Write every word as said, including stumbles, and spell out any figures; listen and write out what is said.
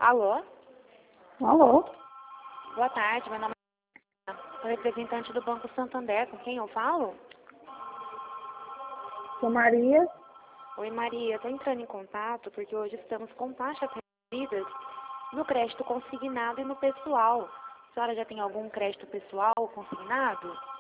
Alô? Alô? Boa tarde, meu nome é... Sou representante do Banco Santander, com quem eu falo? Sou Maria. Oi, Maria, estou entrando em contato porque hoje estamos com taxas reduzidas no crédito consignado e no pessoal. A senhora já tem algum crédito pessoal consignado?